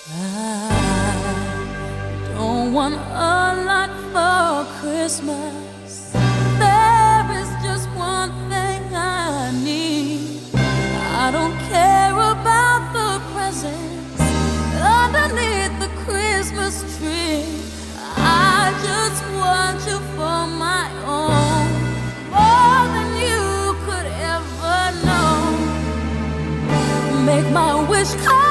I don't want a lot for Christmas. There is just one thing I need. I don't care about the presents underneath the Christmas tree. I just want you for my own, more than you could ever know. Make my wish come